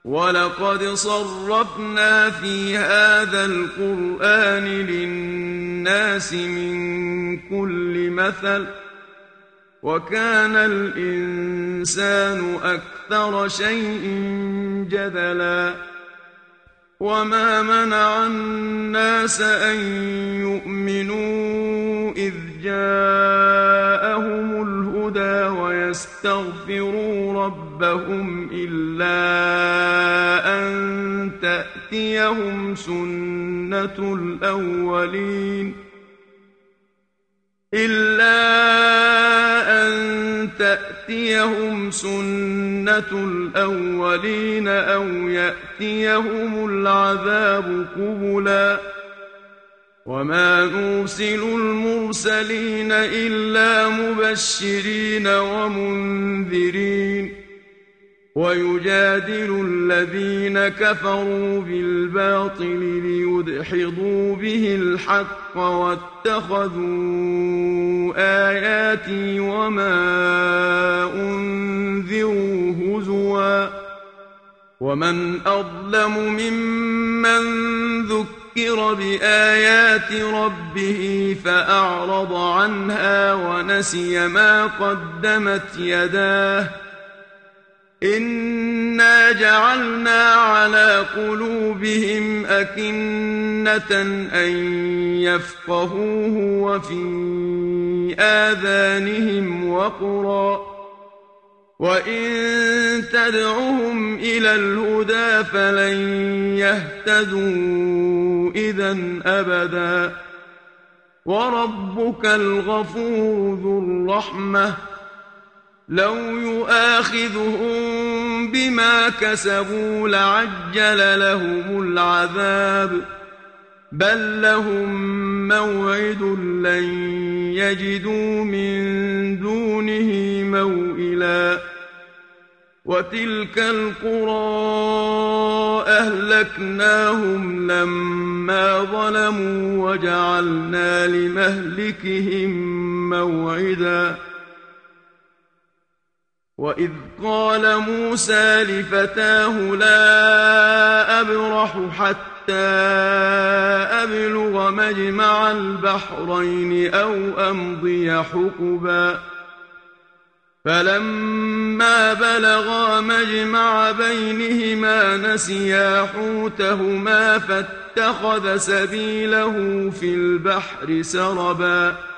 ولقد صرفنا في هذا القرآن للناس من كل مثل وكان الإنسان أكثر شيء جدلا وما منع الناس أن يؤمنوا إذ جاءهم الهدى ويستغفروا ربهم إلا أن تأتيهم سنة الأولين أو يأتيهم العذاب قبلا وما نرسل المرسلين إلا مبشرين ومنذرين ويجادل الذين كفروا بالباطل ليدحضوا به الحق واتخذوا آياتي وما أنذروا هزوا ومن أظلم ممن ذكر بآيات ربه فأعرض عنها ونسي ما قدمت يداه إنا جعلنا على قلوبهم أكنة أن يفقهوه وفي آذانهم وقرا وإن تدعهم إلى الهدى فلن يهتدوا إذن أبدا وربك الغفور ذو الرحمة لو يؤاخذهم بما كسبوا لعجل لهم العذاب بل لهم موعد لن يجدوا من دونه موئلا وتلك القرى أهلكناهم لما ظلموا وجعلنا لمهلكهم موعدا وإذ قال موسى لفتاه لا أبرح حتى أبلغ مجمع البحرين أو أمضي حقبا فلما بلغا مجمع بينهما نسيا حوتهما فاتخذ سبيله في البحر سربا